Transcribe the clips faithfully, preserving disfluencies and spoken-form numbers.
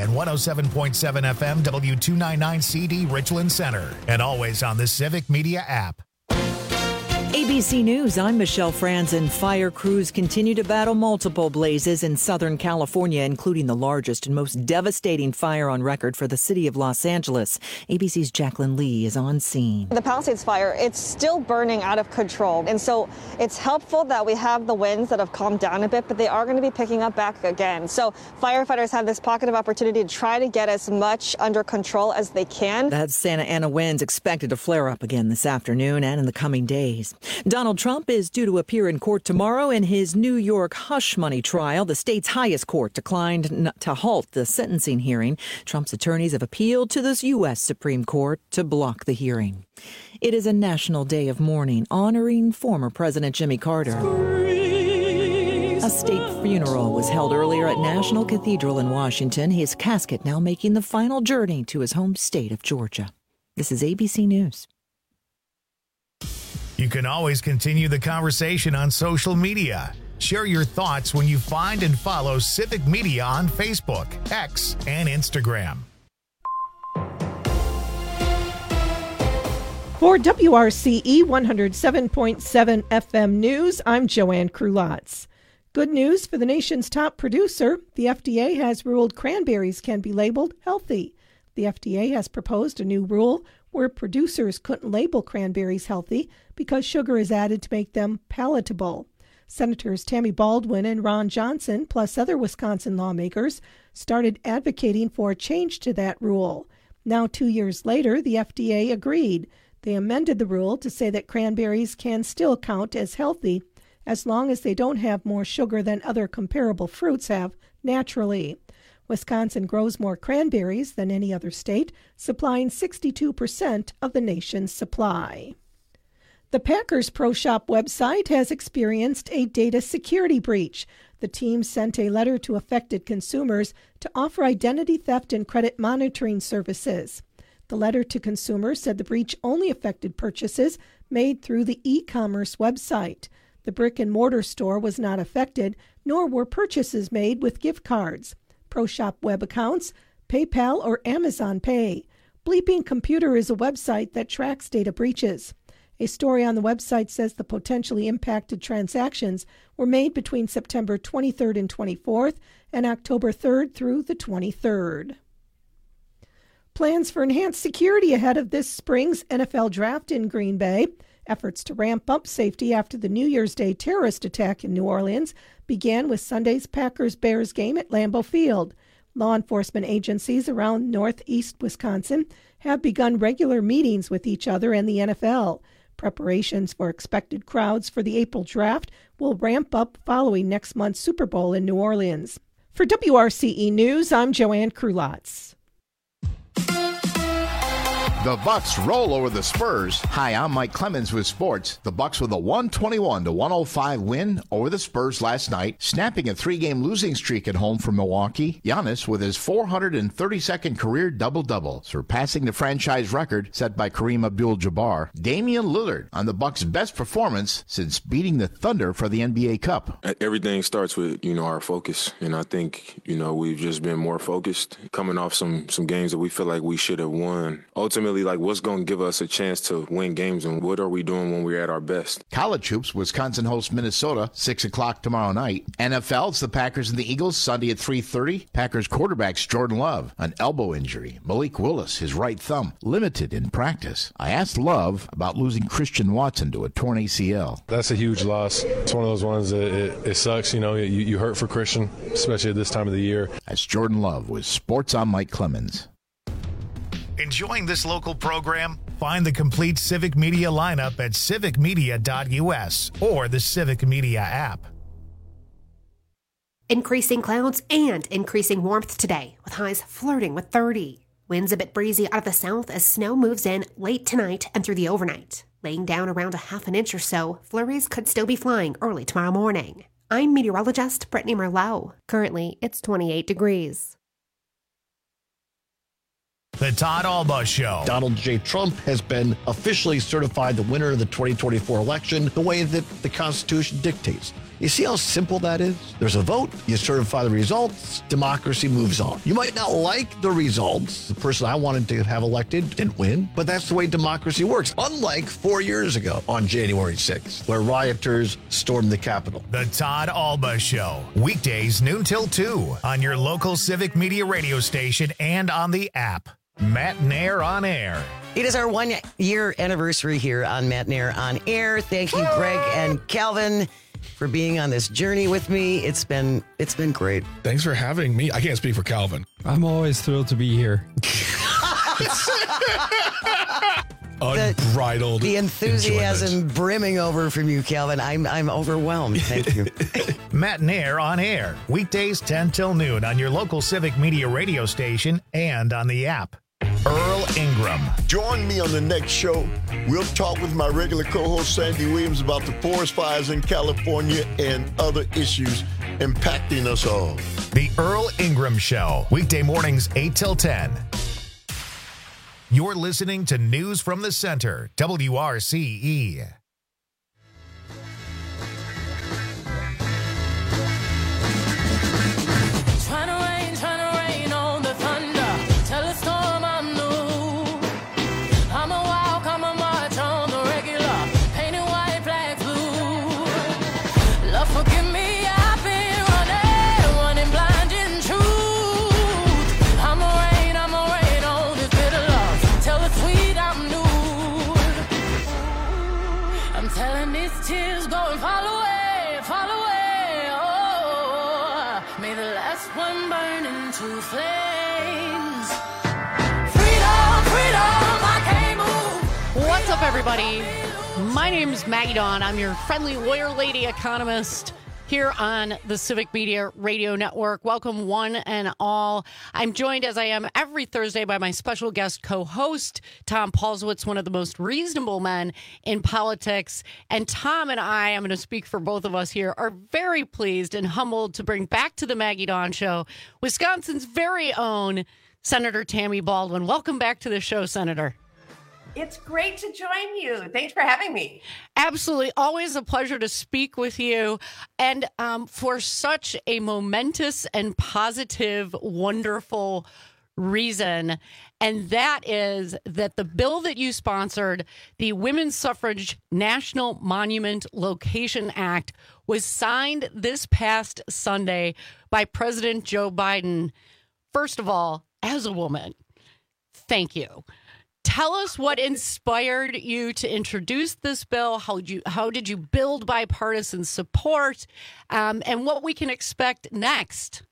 and one oh seven point seven F M W two ninety-nine C D Richland Center. And always on the Civic Media app. A B C News, I'm Michelle Franzen. Fire crews continue to battle multiple blazes in Southern California, including the largest and most devastating fire on record for the city of Los Angeles. A B C's Jacqueline Lee is on scene. The Palisades fire, it's still burning out of control. And so it's helpful that we have the winds that have calmed down a bit, but they are going to be picking up back again. So firefighters have this pocket of opportunity to try to get as much under control as they can. That Santa Ana winds expected to flare up again this afternoon and in the coming days. Donald Trump is due to appear in court tomorrow in his New York hush money trial. The state's highest court declined to halt the sentencing hearing. Trump's attorneys have appealed to the U S Supreme Court to block the hearing. It is a national day of mourning honoring former President Jimmy Carter. A state funeral was held earlier at National Cathedral in Washington. His casket now making the final journey to his home state of Georgia. This is A B C News. You can always continue the conversation on social media. Share your thoughts when you find and follow Civic Media on Facebook, X, and Instagram. For W R C E one oh seven point seven F M News, I'm Joanne Krulotz. Good news for the nation's top producer. The F D A has ruled cranberries can be labeled healthy. The F D A has proposed a new rule where producers couldn't label cranberries healthy because sugar is added to make them palatable. Senators Tammy Baldwin and Ron Johnson, plus other Wisconsin lawmakers, started advocating for a change to that rule. Now, two years later, the F D A agreed. They amended the rule to say that cranberries can still count as healthy as long as they don't have more sugar than other comparable fruits have naturally. Wisconsin grows more cranberries than any other state, supplying sixty-two percent of the nation's supply. The Packers Pro Shop website has experienced a data security breach. The team sent a letter to affected consumers to offer identity theft and credit monitoring services. The letter to consumers said the breach only affected purchases made through the e-commerce website. The brick-and-mortar store was not affected, nor were purchases made with gift cards. Pro Shop web accounts, PayPal, or Amazon Pay. Bleeping Computer is a website that tracks data breaches. A story on the website says the potentially impacted transactions were made between September twenty-third and twenty-fourth and October third through the twenty-third. Plans for enhanced security ahead of this spring's N F L draft in Green Bay. Efforts to ramp up safety after the New Year's Day terrorist attack in New Orleans began with Sunday's Packers-Bears game at Lambeau Field. Law enforcement agencies around northeast Wisconsin have begun regular meetings with each other and the N F L. Preparations for expected crowds for the April draft will ramp up following next month's Super Bowl in New Orleans. For W R C E News, I'm Joanne Krulotz. The Bucks roll over the Spurs. Hi, I'm Mike Clemens with sports. The Bucks with a one twenty-one to one oh five win over the Spurs last night, snapping a three-game losing streak at home from Milwaukee. Giannis with his four hundred thirty-second career double-double, surpassing the franchise record set by Kareem Abdul-Jabbar. Damian Lillard on the Bucks' best performance since beating the Thunder for the N B A Cup. Everything starts with, you know, our focus, and I think, you know, we've just been more focused, coming off some some games that we feel like we should have won. Ultimately, like, what's going to give us a chance to win games, and what are we doing when we're at our best? College hoops, Wisconsin hosts Minnesota, six o'clock tomorrow night. N F L, it's the Packers and the Eagles, Sunday at three thirty. Packers quarterback's Jordan Love, an elbow injury. Malik Willis, his right thumb, limited in practice. I asked Love about losing Christian Watson to a torn A C L. That's a huge loss. It's one of those ones that it, it sucks. You know, you, you hurt for Christian, especially at this time of the year. That's Jordan Love with Sports on Mike Clemens. Enjoying this local program? Find the complete Civic Media lineup at civic media dot u s or the Civic Media app. Increasing clouds and increasing warmth today, with highs flirting with thirty. Winds a bit breezy out of the south as snow moves in late tonight and through the overnight. Laying down around a half an inch or so, flurries could still be flying early tomorrow morning. I'm meteorologist Brittany Merlot. Currently, it's twenty-eight degrees. The Todd Alba Show. Donald J. Trump has been officially certified the winner of the twenty twenty-four election the way that the Constitution dictates. You see how simple that is? There's a vote, you certify the results, democracy moves on. You might not like the results. The person I wanted to have elected didn't win, but that's the way democracy works. Unlike four years ago on January sixth, where rioters stormed the Capitol. The Todd Alba Show, weekdays noon till two on your local Civic Media radio station and on the app. Matt Nair on Air. It is our one-year anniversary here on Matt Nair on Air. Thank you, Greg and Calvin, for being on this journey with me. It's been it's been great. Thanks for having me. I can't speak for Calvin. I'm always thrilled to be here. Unbridled The, the enthusiasm enjoyment. brimming over from you, Calvin. I'm I'm overwhelmed. Thank you. Matt Nair on Air, weekdays ten till noon on your local Civic Media radio station and on the app. Earl Ingram. Join me on the next show. We'll talk with my regular co-host Sandy Williams about the forest fires in California and other issues impacting us all. The Earl Ingram Show, weekday mornings eight till ten. You're listening to News from the Center, W R C E. What's up, everybody? My name's Maggie Dawn. I'm your friendly lawyer lady economist here on the Civic Media Radio Network. Welcome, one and all. I'm joined, as I am every Thursday, by my special guest co-host, Tom Paulswitz, one of the most reasonable men in politics. And Tom and I, I'm going to speak for both of us here, are very pleased and humbled to bring back to the Maggie Dawn Show Wisconsin's very own Senator Tammy Baldwin. Welcome back to the show, Senator. It's great to join you. Thanks for having me. Absolutely. Always a pleasure to speak with you. And um, for such a momentous and positive, wonderful reason. And that is that the bill that you sponsored, the Women's Suffrage National Monument Location Act, was signed this past Sunday by President Joe Biden. First of all, as a woman, thank you. Tell us what inspired you to introduce this bill. How did you, how did you build bipartisan support, um, and what we can expect next?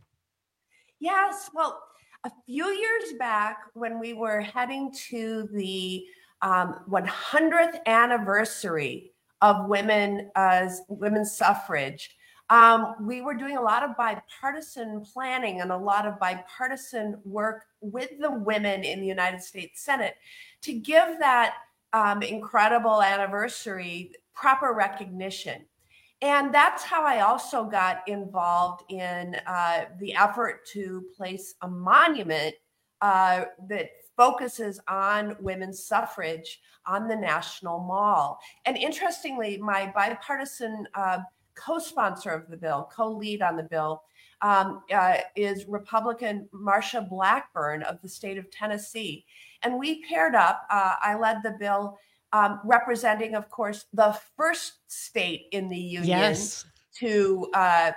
Yes, well, a few years back when we were heading to the um, one hundredth anniversary of women as women's suffrage, um, we were doing a lot of bipartisan planning and a lot of bipartisan work with the women in the United States Senate to give that um, incredible anniversary proper recognition. And that's how I also got involved in uh, the effort to place a monument uh, that focuses on women's suffrage on the National Mall. And interestingly, my bipartisan uh, co-sponsor of the bill, co-lead on the bill, um, uh, is Republican Marsha Blackburn of the state of Tennessee. And we paired up. Uh, I led the bill um, representing, of course, the first state in the union yes. to uh,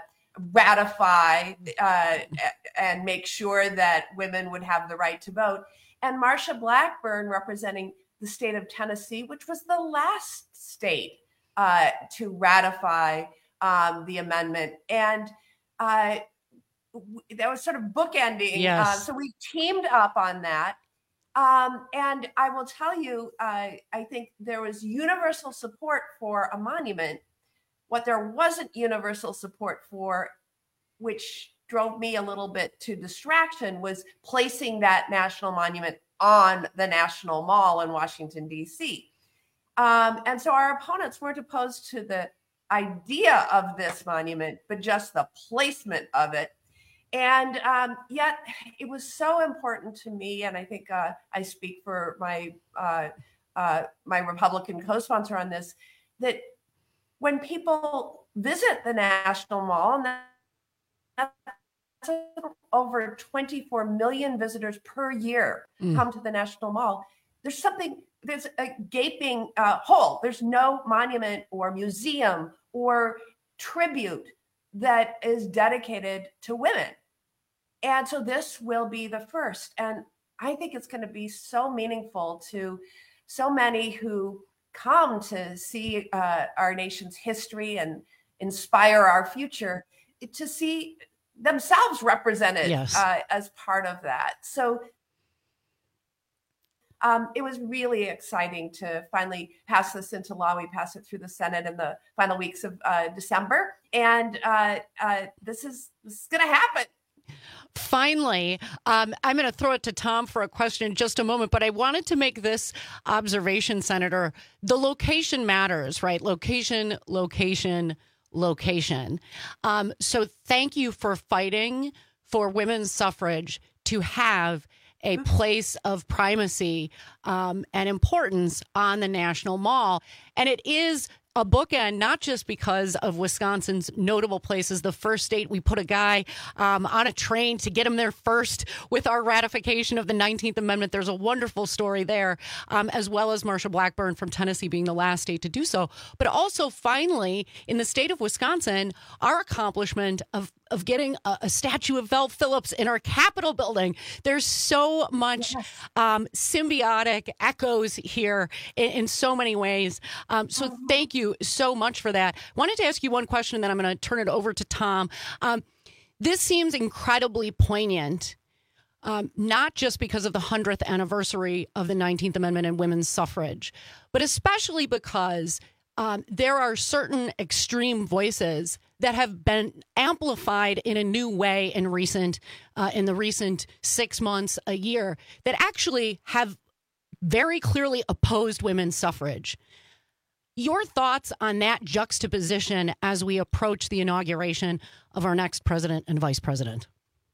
ratify uh, and make sure that women would have the right to vote. And Marsha Blackburn representing the state of Tennessee, which was the last state uh, to ratify um, the amendment. And uh, that was sort of bookending. Yes. Uh, so we teamed up on that. Um, and I will tell you, uh, I think there was universal support for a monument. What there wasn't universal support for, which drove me a little bit to distraction, was placing that national monument on the National Mall in Washington, D C. Um, and so our opponents weren't opposed to the idea of this monument, but just the placement of it. And um, yet it was so important to me, and I think uh, I speak for my uh, uh, my Republican co-sponsor on this, that when people visit the National Mall, and that's over twenty-four million visitors per year Mm. come to the National Mall. There's something, there's a gaping uh, hole. There's no monument or museum or tribute that is dedicated to women. And so this will be the first. And I think it's going to be so meaningful to so many who come to see uh, our nation's history and inspire our future, to see themselves represented Yes. uh, as part of that. So um, it was really exciting to finally pass this into law. We passed it through the Senate in the final weeks of uh, December. And uh, uh, this is, this is going to happen. Finally, um, I'm going to throw it to Tom for a question in just a moment, but I wanted to make this observation, Senator. The location matters, right? Location, location, location. Um, so thank you for fighting for women's suffrage to have a place of primacy um, and importance on the National Mall. And it is a bookend, not just because of Wisconsin's notable places, the first state we put a guy um, on a train to get him there first with our ratification of the nineteenth Amendment. There's a wonderful story there, um, as well as Marsha Blackburn from Tennessee being the last state to do so. But also, finally, in the state of Wisconsin, our accomplishment of of getting a, a statue of Val Phillips in our Capitol building. There's so much yes. um, symbiotic echoes here in, in so many ways. Um, so uh-huh. thank you so much for that. Wanted to ask you one question, and then I'm going to turn it over to Tom. Um, this seems incredibly poignant, um, not just because of the hundredth anniversary of the nineteenth Amendment and women's suffrage, but especially because um, there are certain extreme voices that have been amplified in a new way in recent, uh, in the recent six months, a year, that actually have very clearly opposed women's suffrage. Your thoughts on that juxtaposition as we approach the inauguration of our next president and vice president?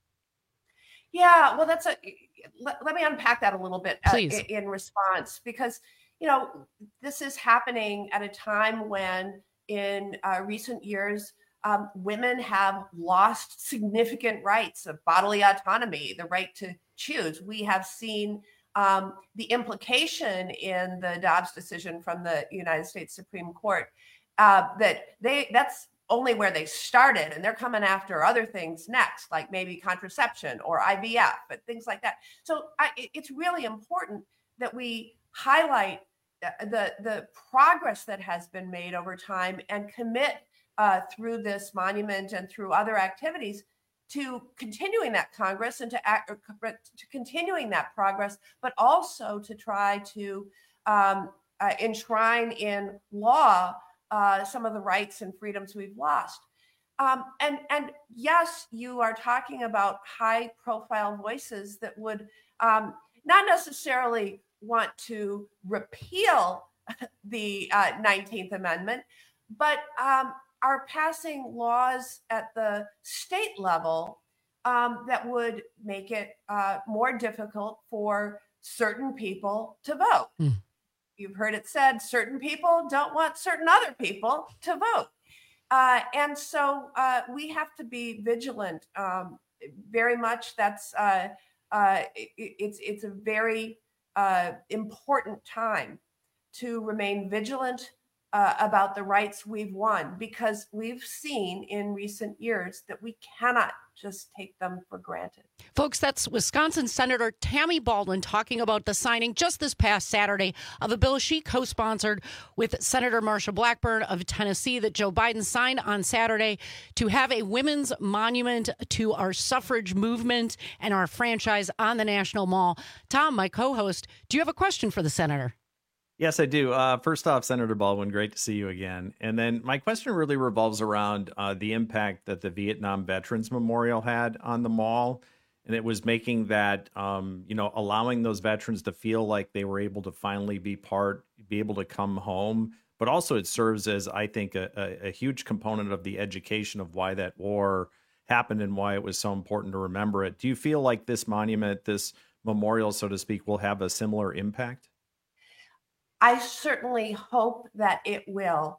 Yeah, well, that's a. Let, let me unpack that a little bit uh, Please. in response, because you know this is happening at a time when, in uh, recent years, Um, women have lost significant rights of bodily autonomy, the right to choose. We have seen um, the implication in the Dobbs decision from the United States Supreme Court uh, that they that's only where they started, and they're coming after other things next, like maybe contraception or I V F and things like that. So I, it's really important that we highlight the the progress that has been made over time and commit Uh, through this monument and through other activities to continuing that Congress and to, act, to continuing that progress, but also to try to um, uh, enshrine in law uh, some of the rights and freedoms we've lost. Um, and, and yes, you are talking about high profile voices that would um, not necessarily want to repeal the uh, nineteenth Amendment, but um, are passing laws at the state level um, that would make it uh, more difficult for certain people to vote. Mm. You've heard it said, certain people don't want certain other people to vote. Uh, and so uh, we have to be vigilant. Um, very much that's, uh, uh, it, it's, it's a very uh, important time to remain vigilant Uh, about the rights we've won, because we've seen in recent years that we cannot just take them for granted. Folks, that's Wisconsin Senator Tammy Baldwin talking about the signing just this past Saturday of a bill she co-sponsored with Senator Marsha Blackburn of Tennessee that Joe Biden signed on Saturday to have a women's monument to our suffrage movement and our franchise on the National Mall. Tom, my co-host, do you have a question for the senator? Yes, I do. Uh, first off, Senator Baldwin, great to see you again. And then my question really revolves around uh, the impact that the Vietnam Veterans Memorial had on the mall. And it was making that, um, you know, allowing those veterans to feel like they were able to finally be part, be able to come home. But also it serves as, I think, a, a, a huge component of the education of why that war happened and why it was so important to remember it. Do you feel like this monument, this memorial, so to speak, will have a similar impact? I certainly hope that it will.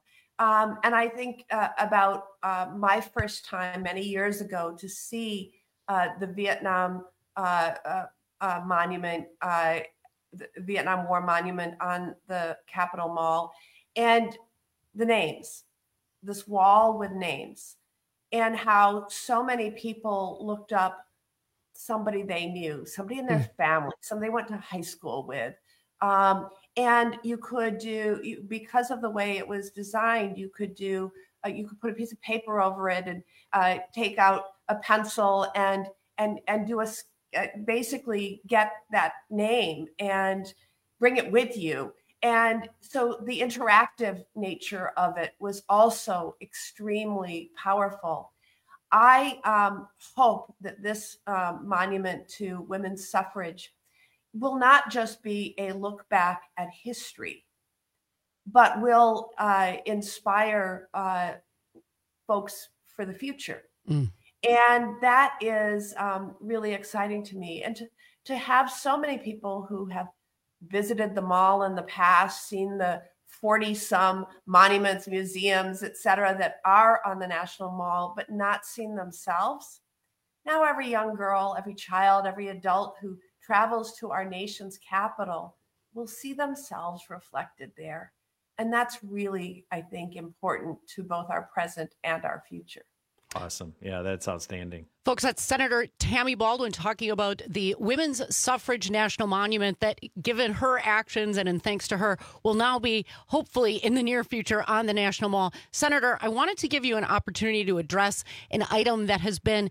Um, and I think uh, about uh, my first time many years ago to see uh, the Vietnam uh, uh, uh, monument, uh, the Vietnam War monument on the Capitol Mall, and the names, this wall with names, and how so many people looked up somebody they knew, somebody in their mm. family, somebody they went to high school with. Um, and you could do, you, because of the way it was designed, you could do, uh, you could put a piece of paper over it and uh, take out a pencil and and and do a, uh, basically get that name and bring it with you. And so the interactive nature of it was also extremely powerful. I um, hope that this um, monument to women's suffrage will not just be a look back at history, but will uh, inspire uh, folks for the future. Mm. And that is um, really exciting to me. And to, to have so many people who have visited the mall in the past, seen the forty some monuments, museums, et cetera, that are on the National Mall, but not seen themselves. Now every young girl, every child, every adult who travels to our nation's capital will see themselves reflected there. And that's really, I think, important to both our present and our future. Awesome. Yeah, that's outstanding. Folks, that's Senator Tammy Baldwin talking about the Women's Suffrage National Monument that, given her actions and in thanks to her, will now be hopefully in the near future on the National Mall. Senator, I wanted to give you an opportunity to address an item that has been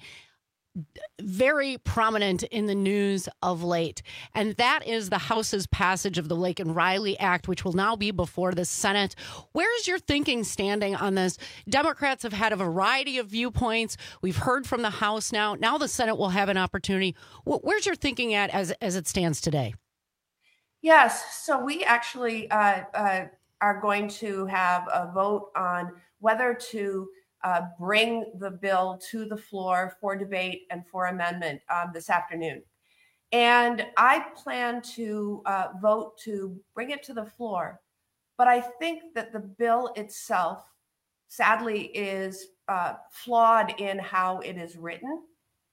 very prominent in the news of late, and that is the House's passage of the Laken Riley Act, which will now be before the Senate. Where's your thinking standing on this? Democrats have had a variety of viewpoints. We've heard from the House now. Now the Senate will have an opportunity. Where's your thinking at as, as it stands today? Yes, so we actually uh, uh, are going to have a vote on whether to Uh, bring the bill to the floor for debate and for amendment um, this afternoon. And I plan to uh, vote to bring it to the floor. But I think that the bill itself, sadly, is uh, flawed in how it is written,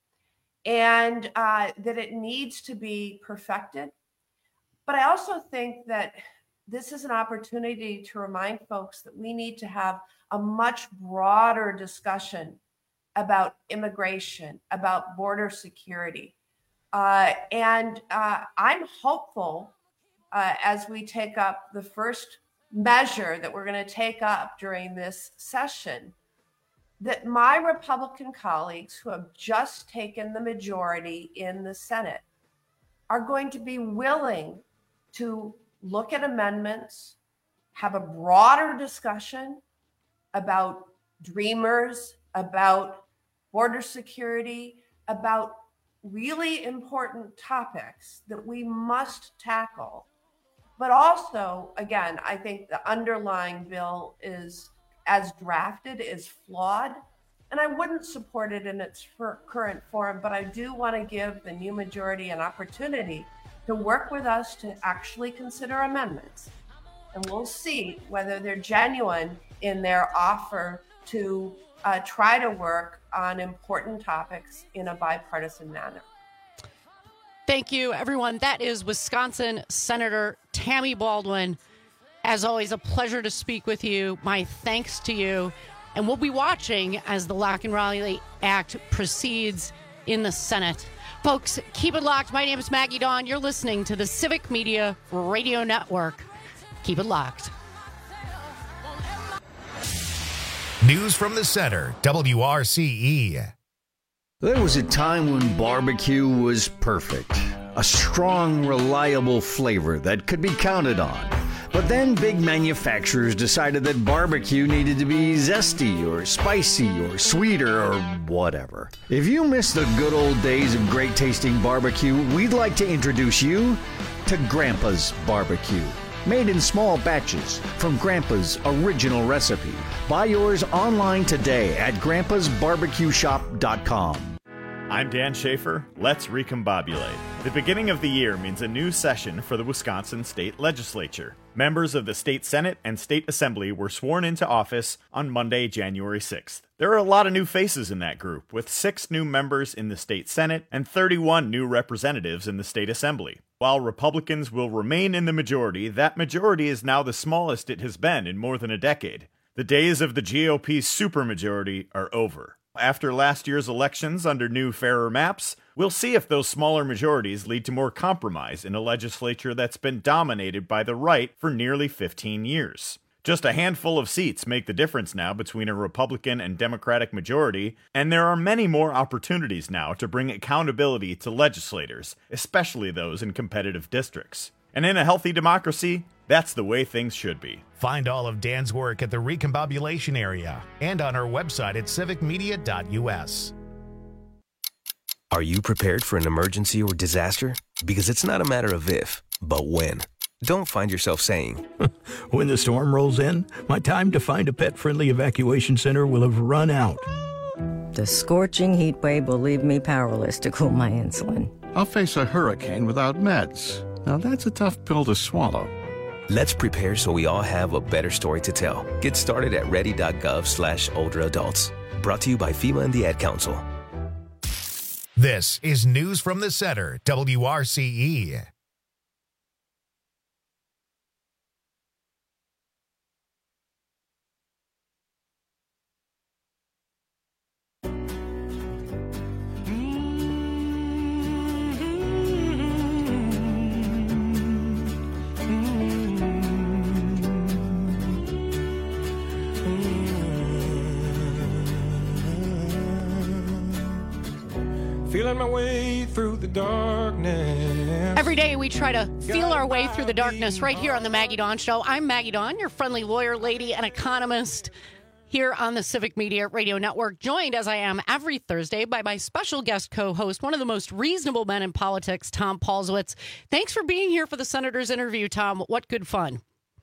and uh, that it needs to be perfected. But I also think that this is an opportunity to remind folks that we need to have a much broader discussion about immigration, about border security. Uh, and uh, I'm hopeful uh, as we take up the first measure that we're going to take up during this session, that my Republican colleagues who have just taken the majority in the Senate are going to be willing to look at amendments, have a broader discussion about dreamers, about border security, about really important topics that we must tackle. But also, again, I think the underlying bill is, as drafted, is flawed. And I wouldn't support it in its current form, but I do want to give the new majority an opportunity to work with us to actually consider amendments. And we'll see whether they're genuine in their offer to uh, try to work on important topics in a bipartisan manner. Thank you, everyone. That is Wisconsin Senator Tammy Baldwin. As always, a pleasure to speak with you. My thanks to you. And we'll be watching as the Laken Riley Act proceeds in the Senate. Folks, keep it locked. My name is Maggie Dawn. You're listening to the Civic Media Radio Network. Keep it locked. News from the Center, W R C E. There was a time when barbecue was perfect. A strong, reliable flavor that could be counted on. But then big manufacturers decided that barbecue needed to be zesty or spicy or sweeter or whatever. If you miss the good old days of great tasting barbecue, we'd like to introduce you to Grandpa's Barbecue. Made in small batches from Grandpa's original recipe. Buy yours online today at grandpas barbecue shop dot com. I'm Dan Schaefer. Let's recombobulate. The beginning of the year means a new session for the Wisconsin State Legislature. Members of the State Senate and State Assembly were sworn into office on Monday, January sixth. There are a lot of new faces in that group, with six new members in the State Senate and thirty-one new representatives in the State Assembly. While Republicans will remain in the majority, that majority is now the smallest it has been in more than a decade. The days of the G O P's supermajority are over. After last year's elections under new, fairer maps, we'll see if those smaller majorities lead to more compromise in a legislature that's been dominated by the right for nearly fifteen years. Just a handful of seats make the difference now between a Republican and Democratic majority, and there are many more opportunities now to bring accountability to legislators, especially those in competitive districts. And in a healthy democracy, that's the way things should be. Find all of Dan's work at the Recombobulation Area and on our website at civic media dot u s. Are you prepared for an emergency or disaster? Because it's not a matter of if, but when. Don't find yourself saying, when the storm rolls in, my time to find a pet-friendly evacuation center will have run out. The scorching heat wave will leave me powerless to cool my insulin. I'll face a hurricane without meds. Now that's a tough pill to swallow. Let's prepare so we all have a better story to tell. Get started at ready.gov slash older adults. Brought to you by FEMA and the Ad Council. This is News from the Center, W R C E. Feeling my way through the darkness. Every day we try to feel our way through the darkness right here on the Maggie Dawn Show. I'm Maggie Dawn, your friendly lawyer, lady, and economist here on the Civic Media Radio Network, joined as I am every Thursday by my special guest co-host, one of the most reasonable men in politics, Tom Paulswitz. Thanks for being here for the Senator's interview, Tom. What good fun.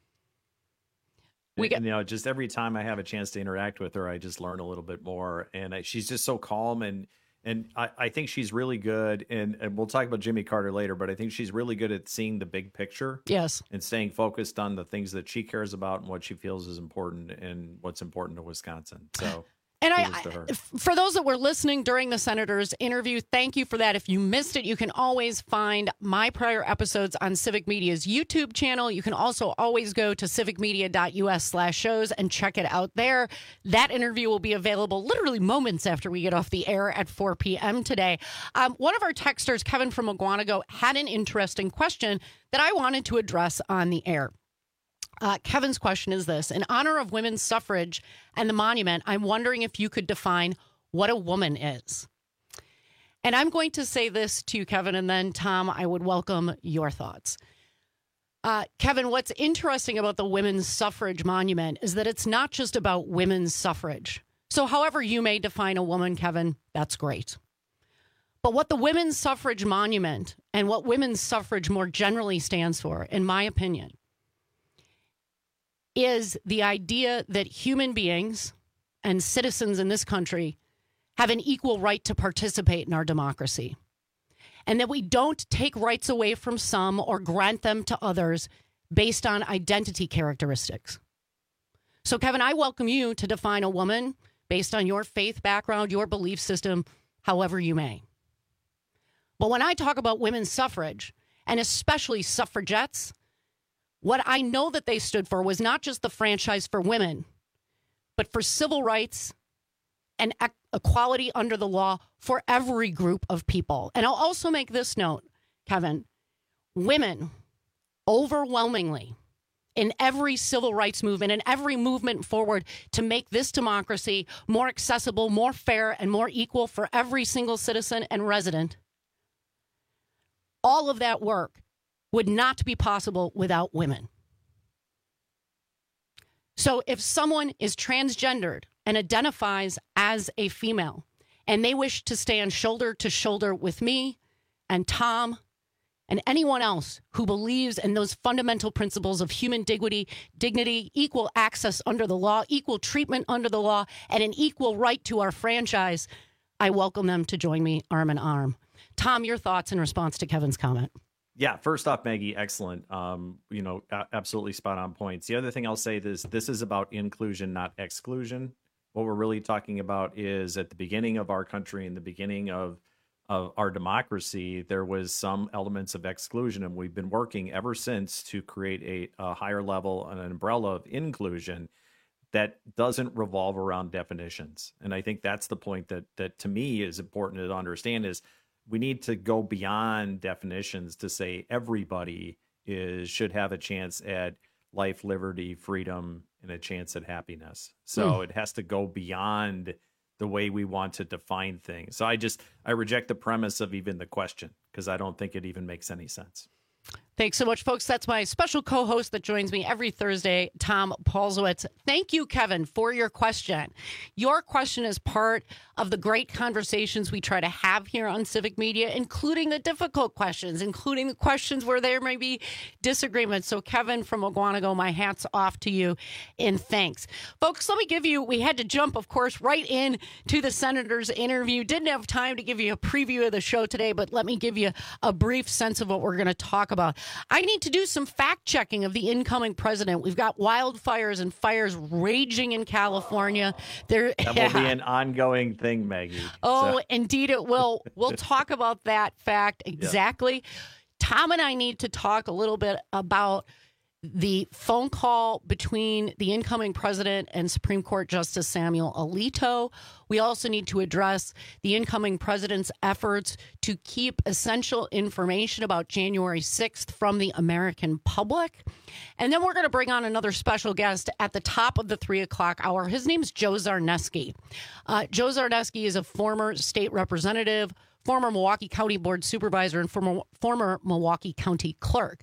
We get, you know, just every time I have a chance to interact with her, I just learn a little bit more. And I, she's just so calm and And I, I think she's really good, and, and we'll talk about Jimmy Carter later, but I think she's really good at seeing the big picture. Yes. And staying focused on the things that she cares about and what she feels is important and what's important to Wisconsin. So, and I, I, for those that were listening during the Senator's interview, thank you for that. If you missed it, you can always find my prior episodes on Civic Media's YouTube channel. You can also always go to civic media dot u s slash shows and check it out there. That interview will be available literally moments after we get off the air at four p.m. today. Um, one of our texters, Kevin from Aguanago, had an interesting question that I wanted to address on the air. Uh, Kevin's question is this: in honor of women's suffrage and the monument, I'm wondering if you could define what a woman is. And I'm going to say this to you, Kevin, and then, Tom, I would welcome your thoughts. Uh, Kevin, what's interesting about the women's suffrage monument is that it's not just about women's suffrage. So however you may define a woman, Kevin, that's great. But what the women's suffrage monument and what women's suffrage more generally stands for, in my opinion, is the idea that human beings and citizens in this country have an equal right to participate in our democracy, and that we don't take rights away from some or grant them to others based on identity characteristics. So, Kevin, I welcome you to define a woman based on your faith background, your belief system, however you may. But when I talk about women's suffrage, and especially suffragettes, what I know that they stood for was not just the franchise for women, but for civil rights and equality under the law for every group of people. And I'll also make this note, Kevin. Women, overwhelmingly, in every civil rights movement and every movement forward to make this democracy more accessible, more fair, and more equal for every single citizen and resident, all of that work would not be possible without women. So if someone is transgendered and identifies as a female, and they wish to stand shoulder to shoulder with me and Tom and anyone else who believes in those fundamental principles of human dignity, dignity, equal access under the law, equal treatment under the law, and an equal right to our franchise, I welcome them to join me arm in arm. Tom, your thoughts in response to Kevin's comment? Yeah, first off, Maggie, excellent. Um, you know, a- absolutely spot on points. The other thing I'll say is this is about inclusion, not exclusion. What we're really talking about is at the beginning of our country, in the beginning of, of our democracy, there was some elements of exclusion, and we've been working ever since to create a, a higher level, an umbrella of inclusion that doesn't revolve around definitions. And I think that's the point that that to me is important to understand is we need to go beyond definitions to say everybody is should have a chance at life, liberty, freedom, and a chance at happiness. So mm. it has to go beyond the way we want to define things. So I just, I reject the premise of even the question because I don't think it even makes any sense. Thanks so much, folks. That's my special co-host that joins me every Thursday, Tom Paulsowitz. Thank you, Kevin, for your question. Your question is part of the great conversations we try to have here on Civic Media, including the difficult questions, including the questions where there may be disagreements. So, Kevin from Oguanago, my hat's off to you, and thanks. Folks, let me give you, we had to jump, of course, right in to the senator's interview. Didn't have time to give you a preview of the show today, but let me give you a brief sense of what we're going to talk about. I need to do some fact checking of the incoming president. We've got wildfires and fires raging in California. There, that will yeah. be an ongoing thing, Maggie. Oh, so. Indeed it will. We'll talk about that fact exactly. Yeah. Tom and I need to talk a little bit about the phone call between the incoming president and Supreme Court Justice Samuel Alito. We also need to address the incoming president's efforts to keep essential information about January sixth from the American public. And then we're going to bring on another special guest at the top of the three o'clock hour. His name's Joe Zarneski. Uh, Joe Zarneski is a former state representative, former Milwaukee County Board Supervisor, and former, former Milwaukee County Clerk.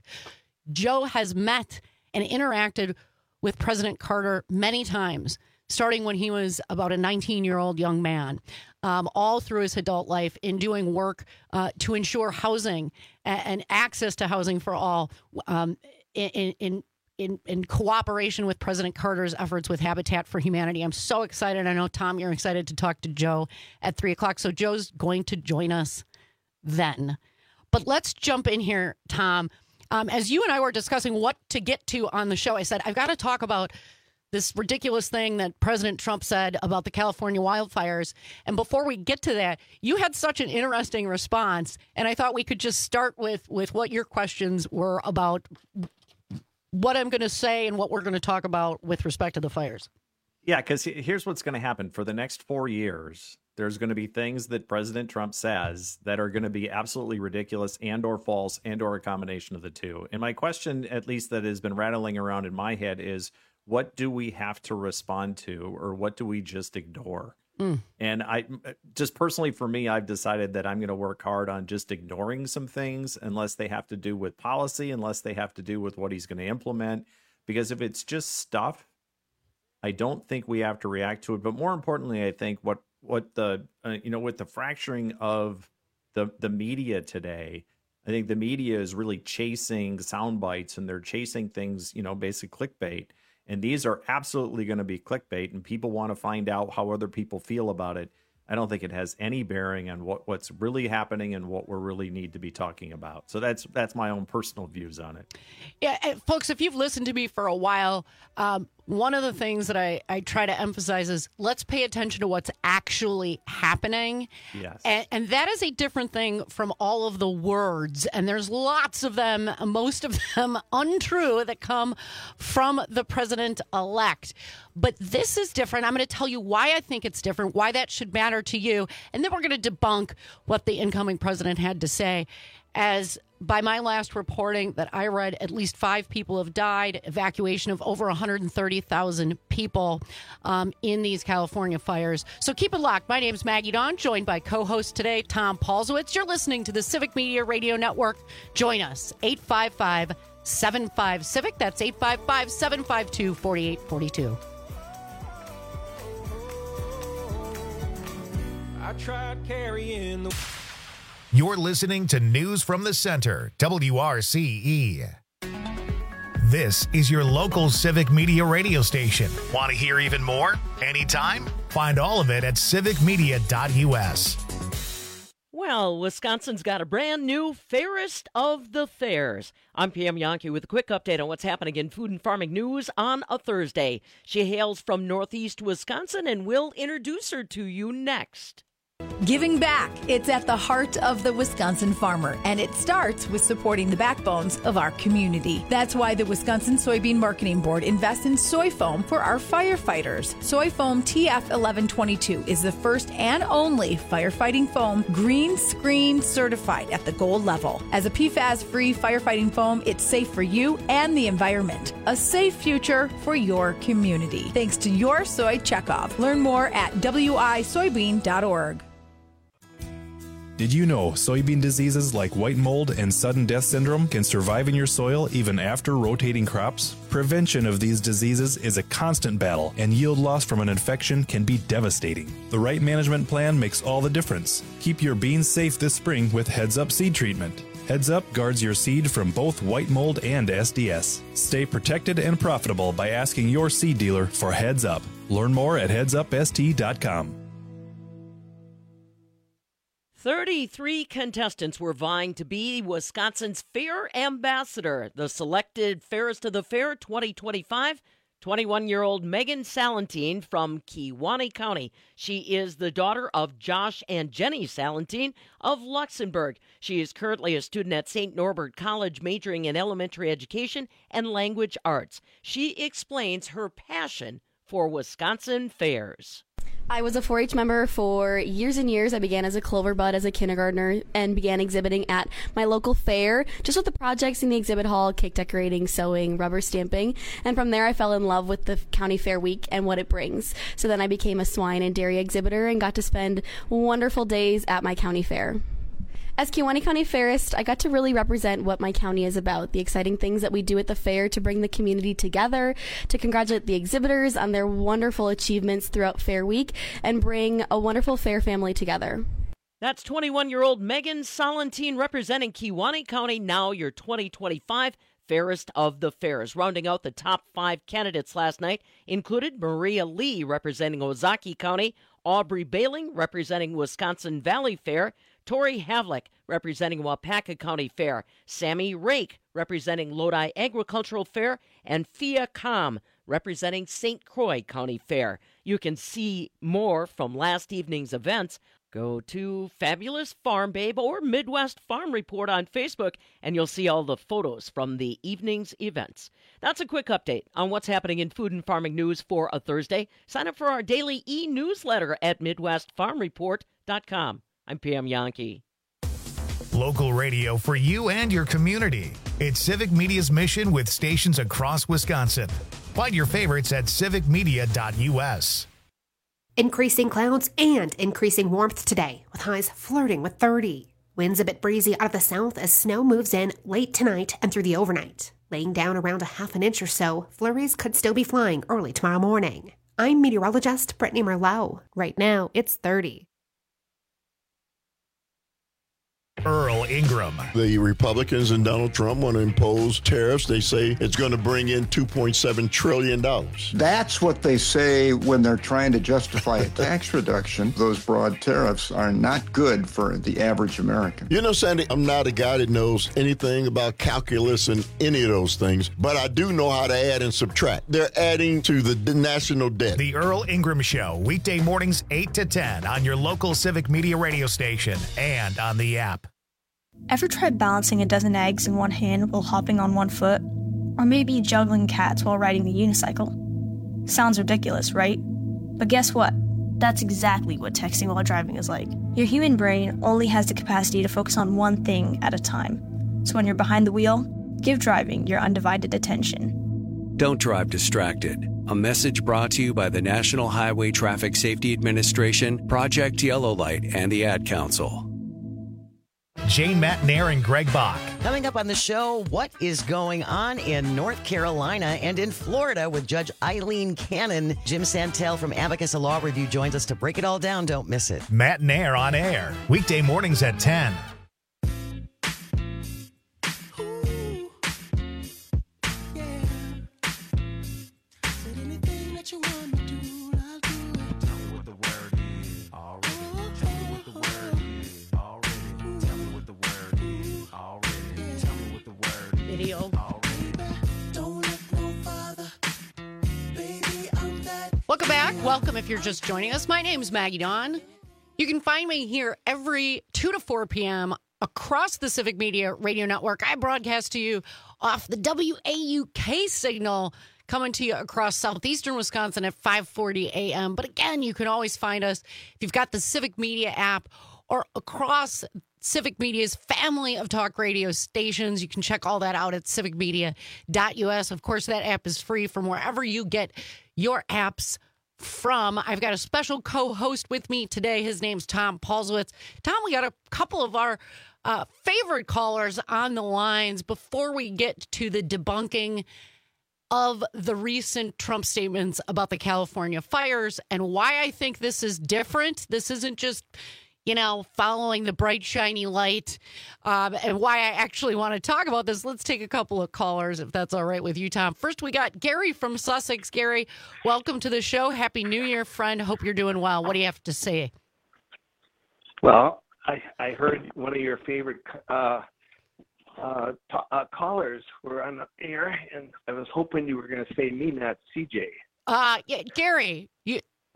Joe has met and interacted with President Carter many times, starting when he was about a nineteen-year-old young man, um, all through his adult life in doing work uh, to ensure housing and, and access to housing for all um, in, in in in cooperation with President Carter's efforts with Habitat for Humanity. I'm so excited. I know, Tom, you're excited to talk to Joe at three o'clock. So Joe's going to join us then. But let's jump in here, Tom. Um, as you and I were discussing what to get to on the show, I said, I've got to talk about this ridiculous thing that President Trump said about the California wildfires. And before we get to that, you had such an interesting response. And I thought we could just start with, with what your questions were about what I'm going to say and what we're going to talk about with respect to the fires. Yeah, because here's what's going to happen. For the next four years, there's going to be things that President Trump says that are going to be absolutely ridiculous and or false and or a combination of the two. And my question, at least that has been rattling around in my head, is what do we have to respond to or what do we just ignore? Mm. And I just personally, for me, I've decided that I'm going to work hard on just ignoring some things unless they have to do with policy, unless they have to do with what he's going to implement. Because if it's just stuff, I don't think we have to react to it. But more importantly, I think what what the, uh, you know, with the fracturing of the, the media today, I think the media is really chasing sound bites and they're chasing things, you know, basic clickbait. And these are absolutely going to be clickbait and people want to find out how other people feel about it. I don't think it has any bearing on what, what's really happening and what we really need to be talking about. So that's that's my own personal views on it. Yeah, folks, if you've listened to me for a while, um, one of the things that I, I try to emphasize is let's pay attention to what's actually happening. Yes. And, and that is a different thing from all of the words. And there's lots of them, most of them untrue, that come from the president-elect. But this is different. I'm going to tell you why I think it's different, why that should matter to you. And then we're going to debunk what the incoming president had to say. As by my last reporting that I read, at least five people have died, evacuation of over one hundred thirty thousand people um, in these California fires. So keep it locked. My name's Maggie Dawn, joined by co-host today, Tom Paulsowitz. You're listening to the Civic Media Radio Network. Join us, eight five five, seven five, CIVIC. That's eight five five, seven five two, four eight four two. I tried carrying the... You're listening to News from the Center, W R C E. This is your local Civic Media radio station. Want to hear even more? Anytime? Find all of it at civic media dot u s. Well, Wisconsin's got a brand new Fairest of the Fairs. I'm Pam Yankee with a quick update on what's happening in food and farming news on a Thursday. She hails from Northeast Wisconsin, and we'll introduce her to you next. Giving back. It's at the heart of the Wisconsin farmer, and it starts with supporting the backbones of our community. That's why the Wisconsin Soybean Marketing Board invests in soy foam for our firefighters. Soy foam T F eleven twenty-two is the first and only firefighting foam green screen certified at the gold level. As a P FAS-free firefighting foam, it's safe for you and the environment. A safe future for your community. Thanks to your Soy Checkoff. Learn more at w i soybean dot org. Did you know soybean diseases like white mold and sudden death syndrome can survive in your soil even after rotating crops? Prevention of these diseases is a constant battle, and yield loss from an infection can be devastating. The right management plan makes all the difference. Keep your beans safe this spring with Heads Up seed treatment. Heads Up guards your seed from both white mold and S D S. Stay protected and profitable by asking your seed dealer for Heads Up. Learn more at heads up s t dot com. thirty-three contestants were vying to be Wisconsin's Fair Ambassador. The selected Fairest of the Fair twenty twenty-five, twenty-one-year-old Megan Salentine from Kewaunee County. She is the daughter of Josh and Jenny Salentine of Luxembourg. She is currently a student at Saint Norbert College, majoring in elementary education and language arts. She explains her passion for Wisconsin fairs. I was a four H member for years and years. I began as a clover bud as a kindergartner and began exhibiting at my local fair, just with the projects in the exhibit hall, cake decorating, sewing, rubber stamping. And from there, I fell in love with the county fair week and what it brings. So then I became a swine and dairy exhibitor and got to spend wonderful days at my county fair. As Kewaunee County Fairist, I got to really represent what my county is about, the exciting things that we do at the fair to bring the community together, to congratulate the exhibitors on their wonderful achievements throughout Fair Week, and bring a wonderful fair family together. That's twenty-one-year-old Megan Salentine representing Kewaunee County, now your twenty twenty-five Fairest of the Fairs. Rounding out the top five candidates last night included Maria Lee representing Ozaukee County, Aubrey Bailing representing Wisconsin Valley Fair, Tori Havlick representing Wapaka County Fair, Sammy Rake representing Lodi Agricultural Fair, and Fia Kam representing Saint Croix County Fair. You can see more from last evening's events. Go to Fabulous Farm Babe or Midwest Farm Report on Facebook, and you'll see all the photos from the evening's events. That's a quick update on what's happening in food and farming news for a Thursday. Sign up for our daily e-newsletter at midwest farm report dot com. I'm Pam Yankee. Local radio for you and your community. It's Civic Media's mission with stations across Wisconsin. Find your favorites at civic media dot u s. Increasing clouds and increasing warmth today, with highs flirting with thirty. Winds a bit breezy out of the south as snow moves in late tonight and through the overnight. Laying down around a half an inch or so, flurries could still be flying early tomorrow morning. I'm meteorologist Brittany Merlot. Right now, it's thirty. Earl Ingram. The Republicans and Donald Trump want to impose tariffs. They say it's going to bring in two point seven trillion dollars. That's what they say when they're trying to justify a tax reduction. Those broad tariffs are not good for the average American. You know, Sandy, I'm not a guy that knows anything about calculus and any of those things, but I do know how to add and subtract. They're adding to the national debt. The Earl Ingram Show, weekday mornings eight to ten on your local Civic Media radio station and on the app. Ever tried balancing a dozen eggs in one hand while hopping on one foot? Or maybe juggling cats while riding the unicycle? Sounds ridiculous, right? But guess what? That's exactly what texting while driving is like. Your human brain only has the capacity to focus on one thing at a time. So when you're behind the wheel, give driving your undivided attention. Don't drive distracted. A message brought to you by the National Highway Traffic Safety Administration, Project Yellow Light, and the Ad Council. Jane Matnair and Greg Bach. Coming up on the show, what is going on in North Carolina and in Florida with Judge Eileen Cannon? Jim Santel from Abacus Law Review joins us to break it all down. Don't miss it. Matnair on air, weekday mornings at ten. Radio. Welcome back. Welcome if you're just joining us. My name's Maggie Dawn. You can find me here every two to four p.m. across the Civic Media Radio Network. I broadcast to you off the W A U K signal, coming to you across southeastern Wisconsin at five forty a.m. But again, you can always find us if you've got the Civic Media app or across Civic Media's family of talk radio stations. You can check all that out at civic media dot u s. Of course, that app is free from wherever you get your apps from. I've got a special co-host with me today. His name's Tom Paulswitz. Tom, we got a couple of our uh, favorite callers on the lines before we get to the debunking of the recent Trump statements about the California fires and why I think this is different. This isn't just, you know, following the bright, shiny light, um, and why I actually want to talk about this. Let's take a couple of callers, if that's all right with you, Tom. First, we got Gary from Sussex. Gary, welcome to the show. Happy New Year, friend. Hope you're doing well. What do you have to say? Well, I, I heard one of your favorite uh, uh, t- uh, callers were on the air, and I was hoping you were going to say me, not C J. Uh, yeah, Gary, you...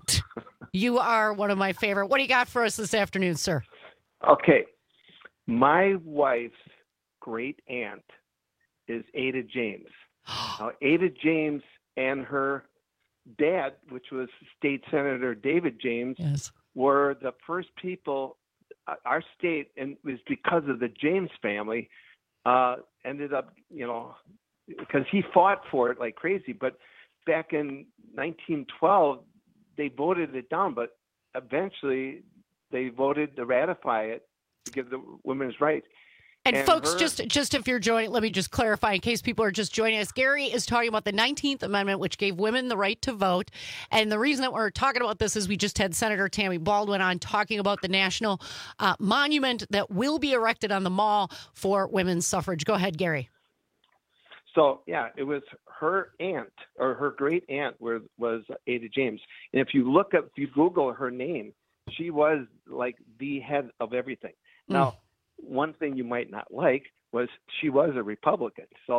You are one of my favorite. What do you got for us this afternoon, sir? Okay. My wife's great aunt is Ada James. Now, Ada James and her dad, which was State Senator David James, yes. were the first people, uh, our state, and it was because of the James family, uh, ended up, you know, because he fought for it like crazy. But back in nineteen twelve, they voted it down, but eventually they voted to ratify it to give the women's rights. And, and folks, her, just just if you're joining, let me just clarify in case people are just joining us. Gary is talking about the nineteenth Amendment, which gave women the right to vote. And the reason that we're talking about this is we just had Senator Tammy Baldwin on talking about the national uh, monument that will be erected on the Mall for women's suffrage. Go ahead, Gary. So, yeah, it was her aunt or her great aunt was, was Ada James. And if you look up, if you Google her name, she was like the head of everything. Mm. Now, one thing you might not like was she was a Republican. So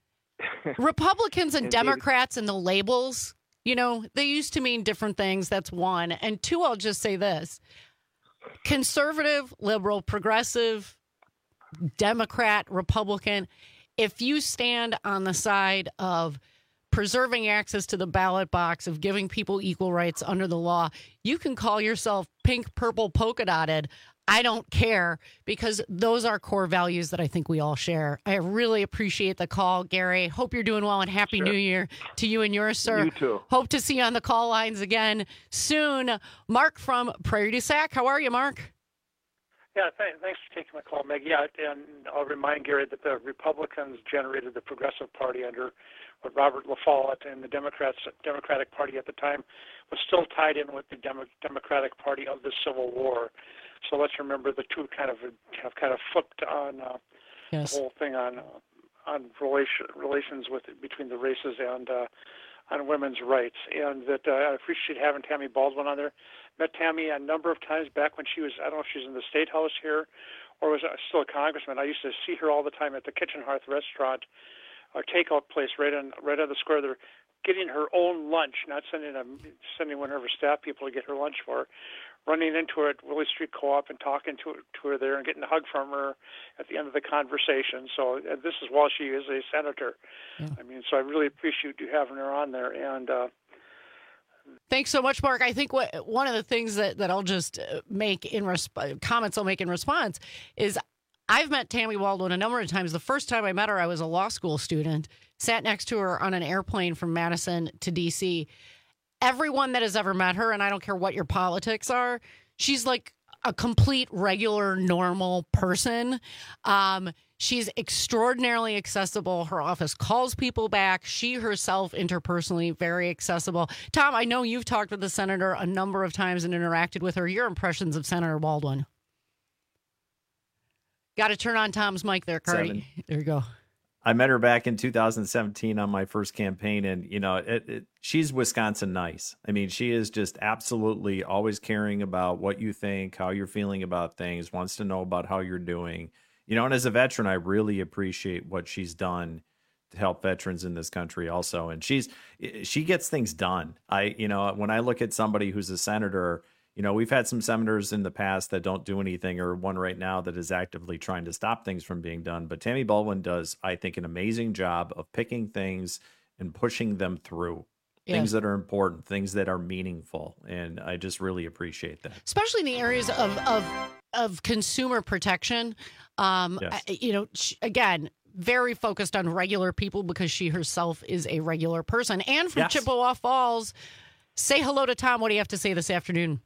Republicans and, and Democrats David, and the labels, you know, they used to mean different things. That's one. And two, I'll just say this. Conservative, liberal, progressive, Democrat, Republican, if you stand on the side of preserving access to the ballot box, of giving people equal rights under the law, you can call yourself pink, purple, polka dotted. I don't care, because those are core values that I think we all share. I really appreciate the call, Gary. Hope you're doing well, and Happy sure. New Year to you and yours, sir. You too. Hope to see you on the call lines again soon. Mark from Prairie du Sac. How are you, Mark? Yeah, th- thanks for taking my call, Meg. Yeah, and I'll remind Gary that the Republicans generated the Progressive Party under what Robert La Follette, and the Democrats, Democratic Party at the time was still tied in with the Demo- Democratic Party of the Civil War. So let's remember the two kind of have kind of flipped on uh, yes. the whole thing on uh, on relation, relations with between the races and uh, on women's rights. And that uh, I appreciate having Tammy Baldwin on there. Met Tammy a number of times back when she was, I don't know if she's in the State House here or was still a congressman. I used to see her all the time at the Kitchen Hearth restaurant or takeout place right on right on the square there, getting her own lunch, not sending a, sending one of her staff people to get her lunch for her, running into her at Willie Street Co-op and talking to her, to her there and getting a hug from her at the end of the conversation. So uh, this is while she is a senator. Yeah. I mean, so I really appreciate you having her on there. And uh, thanks so much, Mark. I think what one of the things that, that I'll just make in resp- comments I'll make in response is I've met Tammy Baldwin a number of times. The first time I met her, I was a law school student, sat next to her on an airplane from Madison to D C. Everyone that has ever met her, and I don't care what your politics are, she's like a complete, regular, normal person. Um, she's extraordinarily accessible. Her office calls people back. She herself, interpersonally, very accessible. Tom, I know you've talked with the senator a number of times and interacted with her. Your impressions of Senator Baldwin? Got to turn on Tom's mic there, Cardi. Seven. There you go. I met her back in two thousand seventeen on my first campaign, and you know, it, it, she's Wisconsin nice. I mean, she is just absolutely always caring about what you think, how you're feeling about things, wants to know about how you're doing. You know, and as a veteran, I really appreciate what she's done to help veterans in this country also. And she's, she gets things done. I, you know, when I look at somebody who's a senator, you know, we've had some senators in the past that don't do anything, or one right now that is actively trying to stop things from being done. But Tammy Baldwin does, I think, an amazing job of picking things and pushing them through. Yeah. Things that are important, things that are meaningful. And I just really appreciate that. Especially in the areas of of, of consumer protection. Um, Yes. I- you know, sh- again, very focused on regular people because she herself is a regular person. And from Yes. Chippewa Falls, say hello to Tom. What do you have to say this afternoon?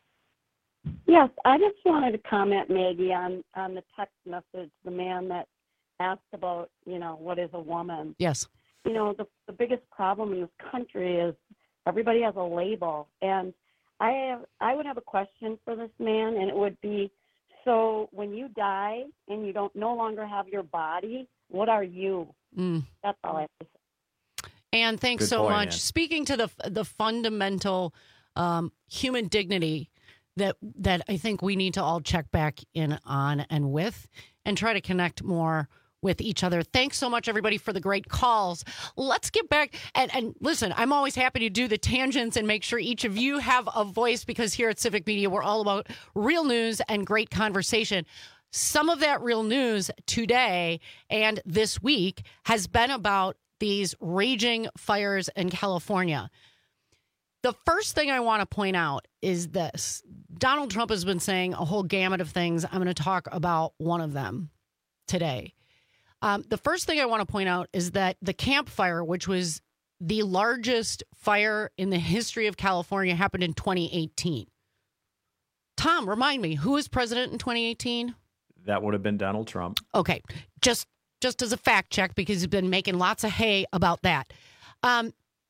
Yes, I just wanted to comment, Maggie, on, on the text message, the man that asked about, you know, what is a woman? Yes. You know, the, the biggest problem in this country is everybody has a label. And I have, I would have a question for this man, and it would be, so when you die and you don't no longer have your body, what are you? Mm. That's all I have to say. And thanks Good so point, much. Ann. Speaking to the the fundamental um, human dignity that that I think we need to all check back in on and with, and try to connect more with each other. Thanks so much, everybody, for the great calls. Let's get back and, and listen, I'm always happy to do the tangents and make sure each of you have a voice, because here at Civic Media, we're all about real news and great conversation. Some of that real news today and this week has been about these raging fires in California. The first thing I want to point out is this. Donald Trump has been saying a whole gamut of things. I'm going to talk about one of them today. Um, the first thing I want to point out is that the Camp Fire, which was the largest fire in the history of California, happened in twenty eighteen. Tom, remind me, who was president in twenty eighteen? That would have been Donald Trump. Okay, just just as a fact check, because he's been making lots of hay about that. Um,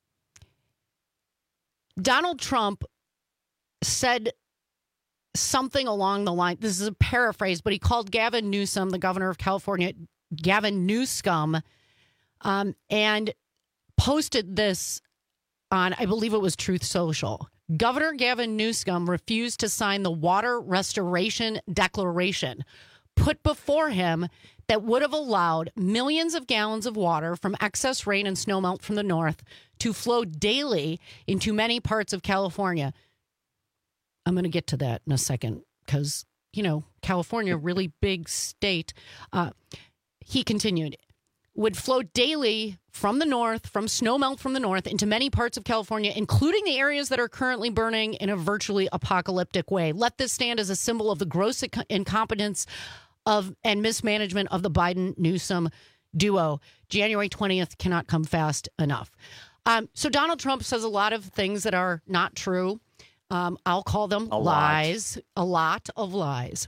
Donald Trump said something along the line, this is a paraphrase, but he called Gavin Newsom, the governor of California, Gavin Newscum, um, and posted this on, I believe it was Truth Social. Governor Gavin Newsom refused to sign the Water Restoration Declaration put before him that would have allowed millions of gallons of water from excess rain and snowmelt from the north to flow daily into many parts of California. I'm going to get to that in a second because, you know, California, really big state. Uh, he continued, would flow daily from the north, from snowmelt from the north into many parts of California, including the areas that are currently burning in a virtually apocalyptic way. Let this stand as a symbol of the gross incompetence of and mismanagement of the Biden-Newsom duo. January twentieth cannot come fast enough. Um, so Donald Trump says a lot of things that are not true. Um, I'll call them A lot. lies, a lot of lies.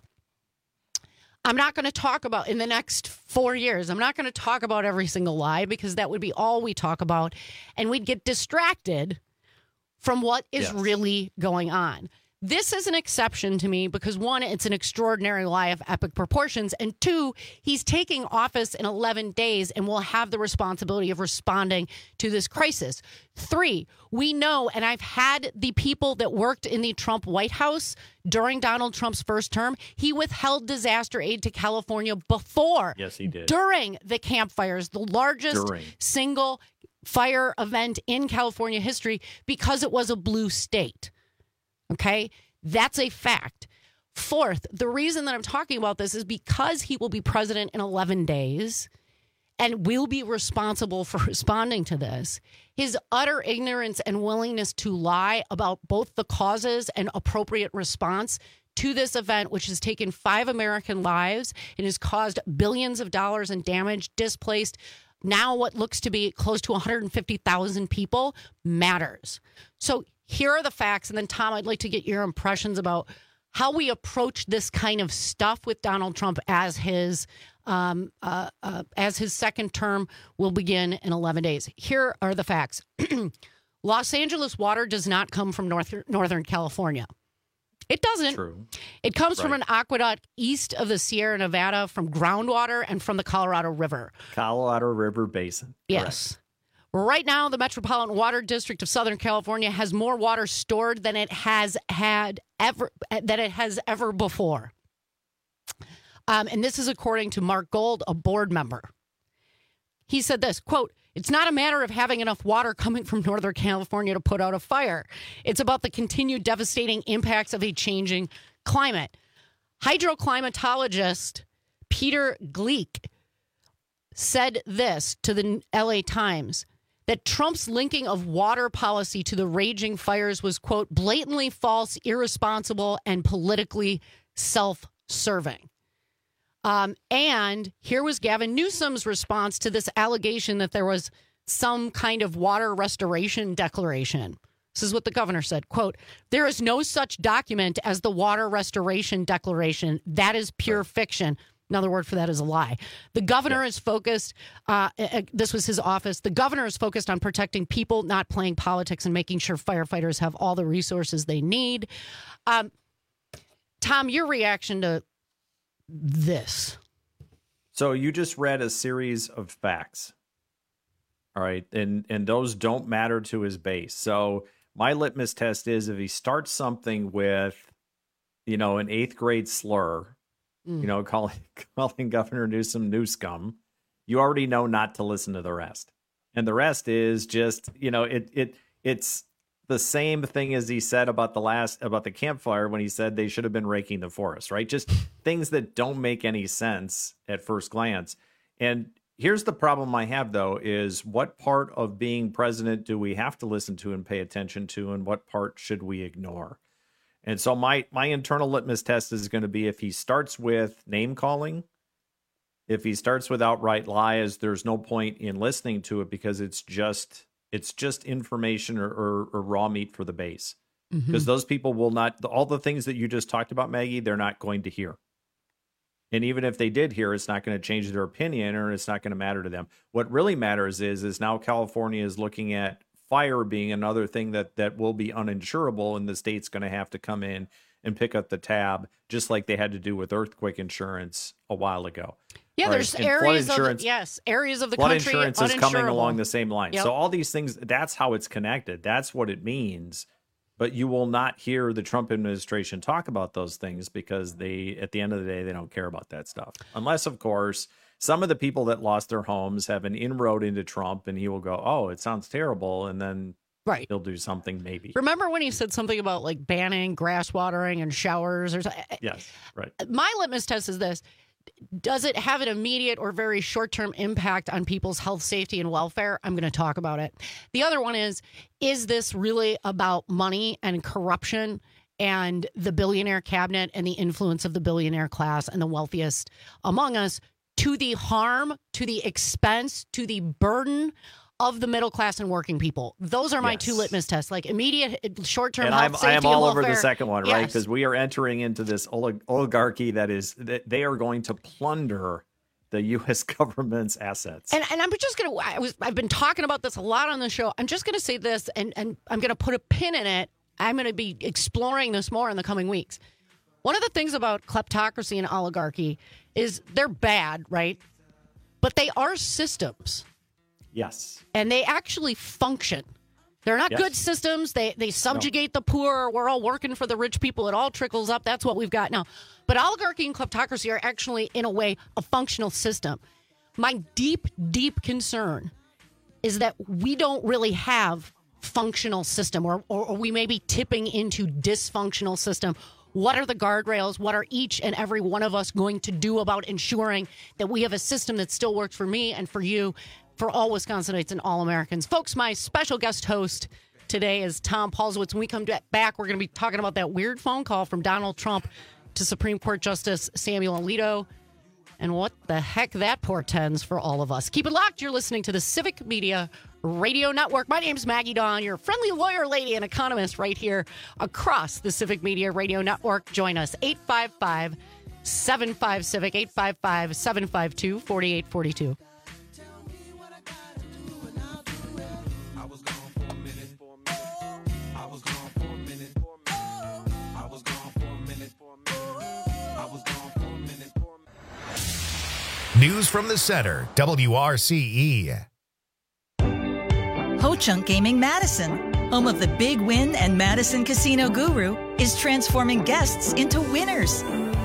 I'm not going to talk about in the next four years. I'm not going to talk about every single lie because that would be all we talk about. And we'd get distracted from what is Yes. really going on. This is an exception to me because, one, it's an extraordinary lie of epic proportions. And two, he's taking office in eleven days and will have the responsibility of responding to this crisis. Three, we know, and I've had the people that worked in the Trump White House during Donald Trump's first term, he withheld disaster aid to California before. Yes, he did. During the Camp Fires, the largest During. single fire event in California history, because it was a blue state. Okay, that's a fact. Fourth, the reason that I'm talking about this is because he will be president in eleven days and will be responsible for responding to this. His utter ignorance and willingness to lie about both the causes and appropriate response to this event, which has taken five American lives and has caused billions of dollars in damage, displaced now what looks to be close to one hundred fifty thousand people, matters. So here are the facts. And then, Tom, I'd like to get your impressions about how we approach this kind of stuff with Donald Trump as his um, uh, uh, as his second term will begin in eleven days. Here are the facts. Los Angeles water does not come from North, Northern California. It doesn't. True. It comes from Right. an aqueduct east of the Sierra Nevada from groundwater and from the Colorado River. Colorado River Basin. Yes. Right now, the Metropolitan Water District of Southern California has more water stored than it has had ever than it has ever before. Um, and this is according to Mark Gold, a board member. He said this, quote, "It's not a matter of having enough water coming from Northern California to put out a fire. It's about the continued devastating impacts of a changing climate." Hydroclimatologist Peter Gleek said this to the L A Times, that Trump's linking of water policy to the raging fires was, quote, "blatantly false, irresponsible, and politically self-serving." Um, and here was Gavin Newsom's response to this allegation that there was some kind of water restoration declaration. This is what the governor said, quote, "There is no such document as the Water Restoration Declaration. That is pure fiction." Another word for that is a lie. The governor yeah. is focused, uh, uh, this was his office, the governor is focused on protecting people, not playing politics, and making sure firefighters have all the resources they need. Um, Tom, your reaction to this? So you just read a series of facts. All right. And, and those don't matter to his base. So my litmus test is if he starts something with, you know, an eighth grade slur, mm. you know, calling, calling Governor Newsom new scum, you already know not to listen to the rest. And the rest is just, you know, it, it, it's the same thing as he said about the last, about the campfire when he said they should have been raking the forest, right? Just things that don't make any sense at first glance. And here's the problem I have, though, is what part of being president do we have to listen to and pay attention to, and what part should we ignore? And so my my internal litmus test is going to be if he starts with name calling, if he starts with outright lies, there's no point in listening to it because it's just it's just information or, or, or raw meat for the base. Because mm-hmm. those people will not, all the things that you just talked about, Maggie, they're not going to hear. And even if they did hear, it's not going to change their opinion or it's not going to matter to them. What really matters is, is now California is looking at fire being another thing that, that will be uninsurable, and the state's going to have to come in and pick up the tab, just like they had to do with earthquake insurance a while ago. Yeah, right? there's And areas of, yes, areas of the flood country insurance is coming along the same line. Yep. So all these things, that's how it's connected. That's what it means. But you will not hear the Trump administration talk about those things because they, at the end of the day, they don't care about that stuff. Unless, of course, some of the people that lost their homes have an inroad into Trump and he will go, oh, it sounds terrible. And then right. he'll do something maybe. Remember when he said something about like banning grass watering and showers or something? Yes, right. My litmus test is this. Does it have an immediate or very short-term impact on people's health, safety, and welfare? I'm going to talk about it. The other one is, is this really about money and corruption and the billionaire cabinet and the influence of the billionaire class and the wealthiest among us to the harm, to the expense, to the burden of the middle class and working people? Those are my yes. two litmus tests, like immediate short-term and health, I'm, safety, I am all and over welfare. the second one, yes. right? Because we are entering into this olig- oligarchy that is, that they are going to plunder the U S government's assets. And and I'm just going to, I was, I've been talking about this a lot on the show. I'm just going to say this, and, and I'm going to put a pin in it. I'm going to be exploring this more in the coming weeks. One of the things about kleptocracy and oligarchy is they're bad, right? But they are systems. Yes. And they actually function. They're not yes. good systems. They they subjugate no. the poor. We're all working for the rich people. It all trickles up. That's what we've got now. But oligarchy and kleptocracy are actually, in a way, a functional system. My deep, deep concern is that we don't really have functional system, or, or, or we may be tipping into dysfunctional system. What are the guardrails? What are each and every one of us going to do about ensuring that we have a system that still works for me and for you, for all Wisconsinites and all Americans? Folks, my special guest host today is Tom Paulsowitz. When we come back, we're going to be talking about that weird phone call from Donald Trump to Supreme Court Justice Samuel Alito and what the heck that portends for all of us. Keep it locked. You're listening to the Civic Media Radio Network. My name's Maggie Dawn, your friendly lawyer lady and economist right here across the Civic Media Radio Network. Join us, eight five five, seven five, CIVIC, eight five five, seven five two, four eight four two. News from the Center, W R C E. Ho-Chunk Gaming Madison, home of the Big Win and Madison Casino Guru, is transforming guests into winners.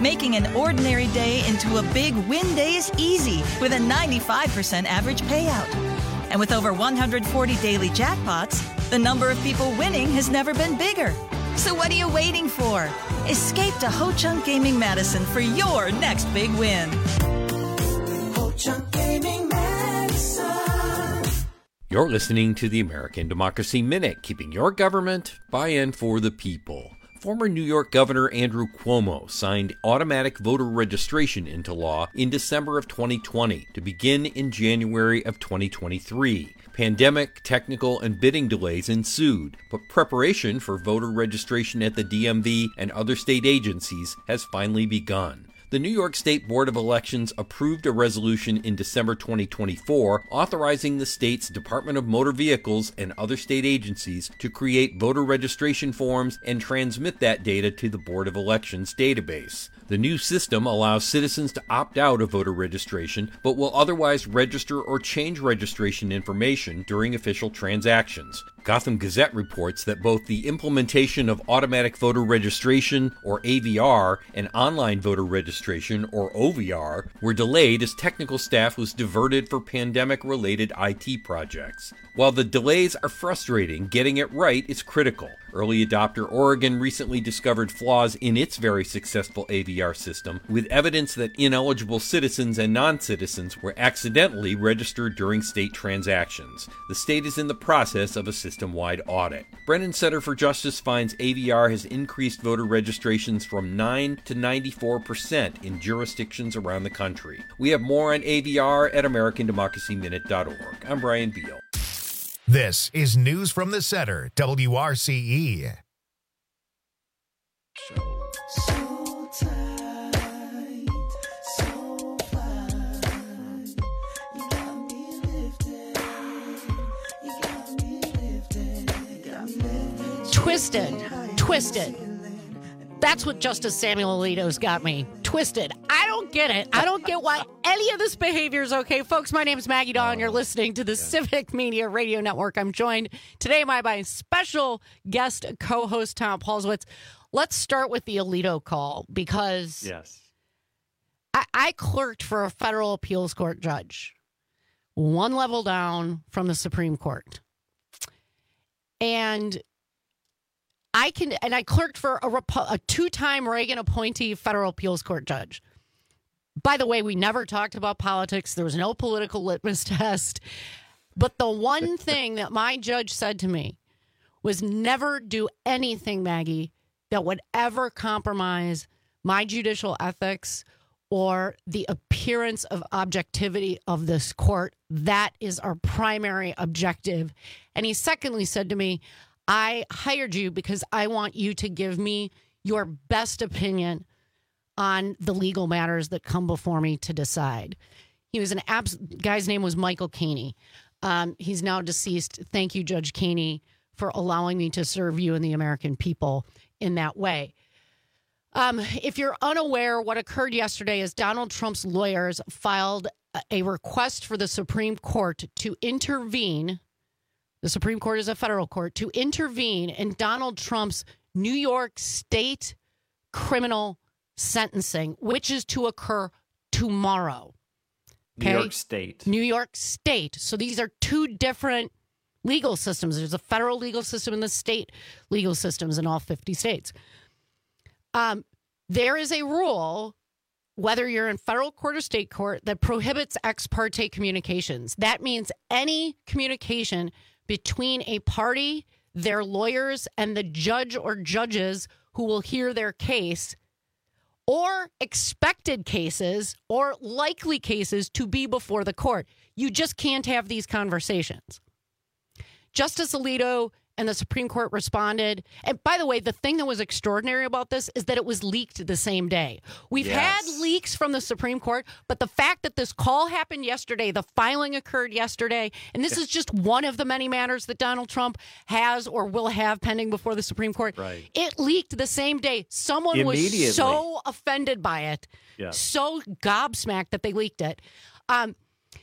Making an ordinary day into a big win day is easy with a ninety-five percent average payout. And with over one hundred forty daily jackpots, the number of people winning has never been bigger. So what are you waiting for? Escape to Ho Chunk Gaming Madison for your next big win. Ho Chunk Gaming Madison. You're listening to the American Democracy Minute, keeping your government by and for the people. Former New York Governor Andrew Cuomo signed automatic voter registration into law in December of twenty twenty to begin in January of twenty twenty-three. Pandemic, technical, and bidding delays ensued, but preparation for voter registration at the D M V and other state agencies has finally begun. The New York State Board of Elections approved a resolution in December twenty twenty-four authorizing the state's Department of Motor Vehicles and other state agencies to create voter registration forms and transmit that data to the Board of Elections database. The new system allows citizens to opt out of voter registration, but will otherwise register or change registration information during official transactions. Gotham Gazette reports that both the implementation of automatic voter registration, or A V R, and online voter registration, or O V R, were delayed as technical staff was diverted for pandemic-related I T projects. While the delays are frustrating, getting it right is critical. Early adopter Oregon recently discovered flaws in its very successful A V R system, with evidence that ineligible citizens and non-citizens were accidentally registered during state transactions. The state is in the process of a system-wide audit. Brennan Center for Justice finds A V R has increased voter registrations from nine to ninety-four percent in jurisdictions around the country. We have more on A V R at American Democracy Minute dot org. I'm Brian Beal. This is News from the Center, W R C E. So tight, so fine. You got me lifted. You got me lifted. You got me lifted. Twisted. Twisted. That's what Justice Samuel Alito's got me. Twisted. I don't get it. I don't get why any of this behavior is okay. Folks, my name is Maggie Dawn. You're listening to the Civic Media Radio Network. I'm joined today by my special guest co-host, Tom Paulswitz. Let's start with the Alito call because yes, I, I clerked for a federal appeals court judge, one level down from the Supreme Court. And I can, and I clerked for a, a two-time Reagan appointee federal appeals court judge. By the way, we never talked about politics. There was no political litmus test. But the one thing that my judge said to me was never do anything, Maggie, that would ever compromise my judicial ethics or the appearance of objectivity of this court. That is our primary objective. And he secondly said to me, I hired you because I want you to give me your best opinion on the legal matters that come before me to decide. He was an abs- guy's name was Michael Caney. Um, he's now deceased. Thank you, Judge Caney, for allowing me to serve you and the American people in that way. Um, if you're unaware, what occurred yesterday is Donald Trump's lawyers filed a request for the Supreme Court to intervene. The Supreme Court is a federal court to intervene in Donald Trump's New York State criminal sentencing, which is to occur tomorrow. Okay? New York State. New York State. So these are two different legal systems. There's a federal legal system and the state legal systems in all fifty states. Um, there is a rule, whether you're in federal court or state court, that prohibits ex parte communications. That means any communication between a party, their lawyers, and the judge or judges who will hear their case, or expected cases or likely cases to be before the court. You just can't have these conversations. Justice Alito and the Supreme Court responded. And by the way, the thing that was extraordinary about this is that it was leaked the same day. We've Yes. had leaks from the Supreme Court, but the fact that this call happened yesterday, the filing occurred yesterday, and this is just one of the many matters that Donald Trump has or will have pending before the Supreme Court. Right. It leaked the same day. Someone was Immediately. so offended by it, Yes. so gobsmacked that they leaked it. Um,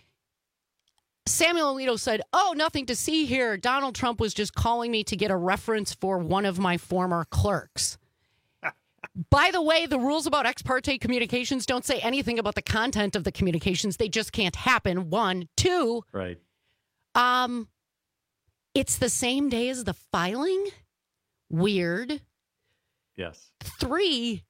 Samuel Alito said, oh, nothing to see here. Donald Trump was just calling me to get a reference for one of my former clerks. By the way, the rules about ex parte communications don't say anything about the content of the communications. They just can't happen. One. Two. Right. Um, it's the same day as the filing. Weird. Yes. Three.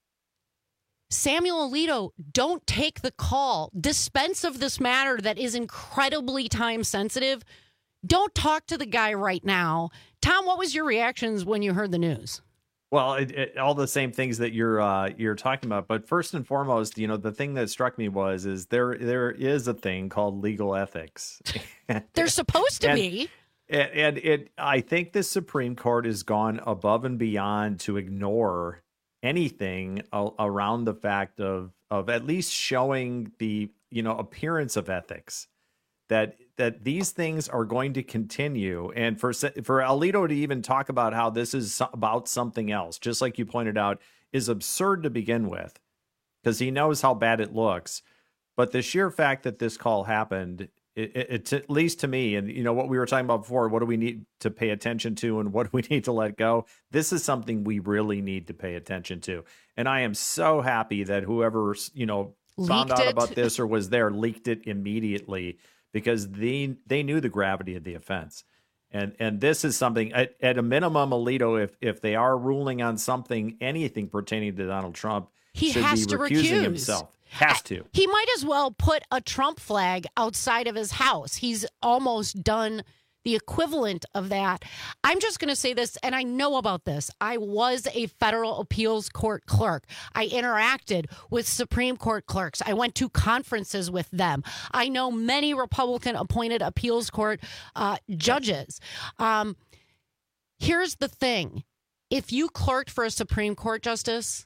Samuel Alito, don't take the call. Dispense of this matter that is incredibly time sensitive. Don't talk to the guy right now. Tom, what was your reactions when you heard the news? Well, it, it, all the same things that you're uh, you're talking about, but first and foremost, you know, the thing that struck me was is there there is a thing called legal ethics. There's supposed to and, be, and, and it. I think the Supreme Court has gone above and beyond to ignore anything a, around the fact of of at least showing the you know appearance of ethics. That that these things are going to continue, and for for Alito to even talk about how this is about something else, just like you pointed out, is absurd to begin with, because he knows how bad it looks. But the sheer fact that this call happened, it, it, it's at least to me, and you know what we were talking about before, what do we need to pay attention to, and what do we need to let go? This is something we really need to pay attention to, and I am so happy that whoever you know found Leaked out it. about this or was there leaked it immediately. Because they they knew the gravity of the offense, and and this is something at, at a minimum, Alito, if if they are ruling on something, anything pertaining to Donald Trump, he should has be to recusing recuse himself. Has to. He might as well put a Trump flag outside of his house. He's almost done the equivalent of that. I'm just going to say this, and I know about this. I was a federal appeals court clerk. I interacted with Supreme Court clerks. I went to conferences with them. I know many Republican appointed appeals court uh, judges. Um, here's the thing. If you clerked for a Supreme Court justice,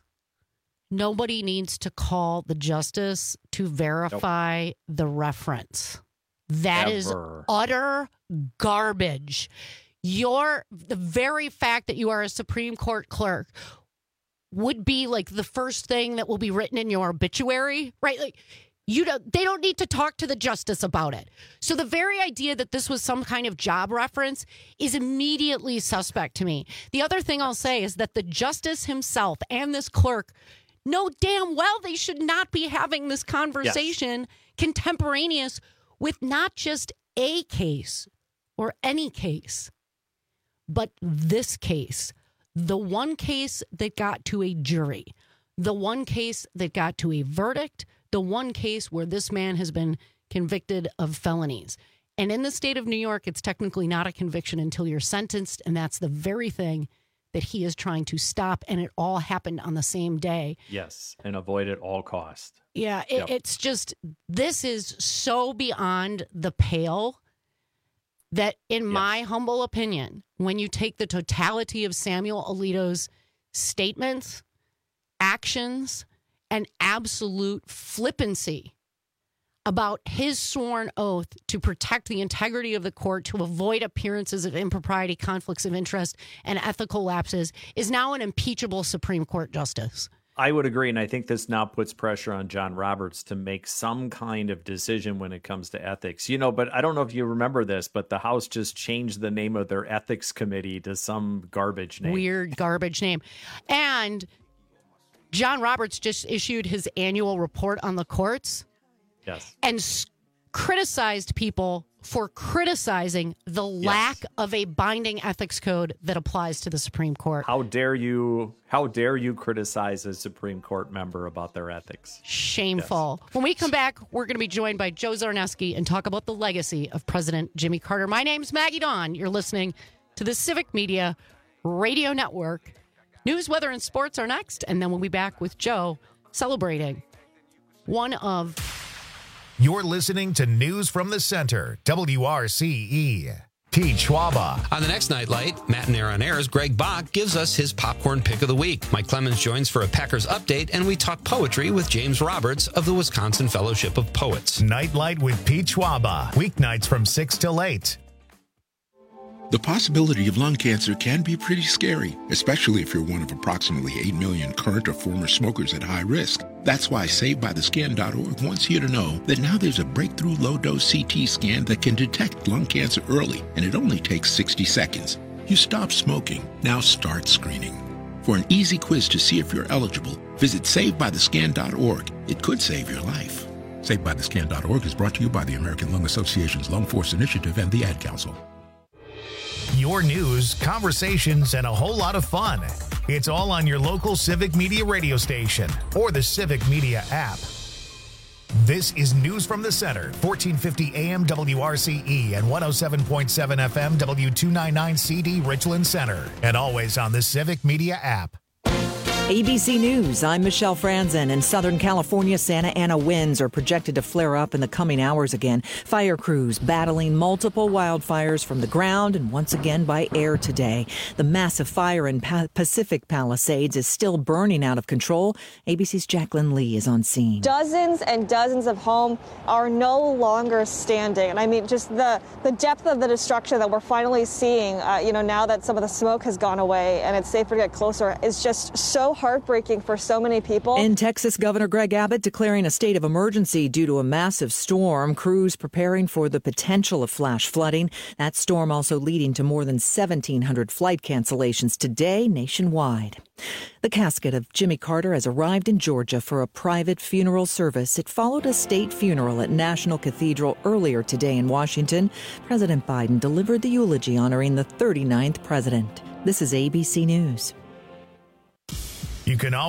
nobody needs to call the justice to verify nope. the reference. That Ever. is utter garbage. Your the very fact that you are a Supreme Court clerk would be like the first thing that will be written in your obituary, right? Like you don't they don't need to talk to the justice about it. So the very idea that this was some kind of job reference is immediately suspect to me. The other thing I'll say is that the justice himself and this clerk know damn well they should not be having this conversation yes. contemporaneous with not just a case or any case, but this case, the one case that got to a jury, the one case that got to a verdict, the one case where this man has been convicted of felonies. And in the state of New York, it's technically not a conviction until you're sentenced, and that's the very thing that he is trying to stop, and it all happened on the same day. Yes, and avoid at all cost. Yeah, it, Yep. it's just, this is so beyond the pale that, in my humble opinion, when you take the totality of Samuel Alito's statements, actions, and absolute flippancy about his sworn oath to protect the integrity of the court, to avoid appearances of impropriety, conflicts of interest, and ethical lapses, is now an impeachable Supreme Court justice. I would agree, and I think this now puts pressure on John Roberts to make some kind of decision when it comes to ethics. You know, but I don't know if you remember this, but the House just changed the name of their ethics committee to some garbage name. Weird garbage name. And John Roberts just issued his annual report on the courts. Yes. And s- criticized people for criticizing the Yes. lack of a binding ethics code that applies to the Supreme Court. How dare you? How dare you criticize a Supreme Court member about their ethics? Shameful. When we come back, we're going to be joined by Joe Zarneski and talk about the legacy of President Jimmy Carter. My name's Maggie Dawn. You're listening to the Civic Media Radio Network. News, weather, and sports are next, and then we'll be back with Joe celebrating one of... You're listening to News from the Center, W R C E. Pete Schwaba. On the next Nightlight, Matt and Aaron Ayers, Greg Bach gives us his popcorn pick of the week. Mike Clemens joins for a Packers update, and we talk poetry with James Roberts of the Wisconsin Fellowship of Poets. Nightlight with Pete Schwaba. Weeknights from six till eight. The possibility of lung cancer can be pretty scary, especially if you're one of approximately eight million current or former smokers at high risk. That's why Saved By The Scan dot org wants you to know that now there's a breakthrough low-dose C T scan that can detect lung cancer early, and it only takes sixty seconds. You stop smoking. Now start screening. For an easy quiz to see if you're eligible, visit save by the scan dot org. It could save your life. save by the scan dot org is brought to you by the American Lung Association's Lung Force Initiative and the Ad Council. Your news, conversations, and a whole lot of fun. It's all on your local Civic Media radio station or the Civic Media app. This is News from the Center, fourteen fifty A M W R C E and one oh seven point seven F M W two ninety-nine C D Richland Center, and always on the Civic Media app. A B C News, I'm Michelle Franzen. In Southern California, Santa Ana winds are projected to flare up in the coming hours again. Fire crews battling multiple wildfires from the ground and once again by air today. The massive fire in pa- Pacific Palisades is still burning out of control. A B C's Jacqueline Lee is on scene. Dozens and dozens of homes are no longer standing. And I mean, just the, the depth of the destruction that we're finally seeing, uh, you know, now that some of the smoke has gone away and it's safer to get closer, is just so heartbreaking for so many people. In Texas, Governor Greg Abbott declaring a state of emergency due to a massive storm. Crews preparing for the potential of flash flooding. That storm also leading to more than seventeen hundred flight cancellations today nationwide. The casket of Jimmy Carter has arrived in Georgia for a private funeral service. It followed a state funeral at National Cathedral earlier today in Washington. President Biden delivered the eulogy honoring the thirty-ninth president. This is A B C News. You can always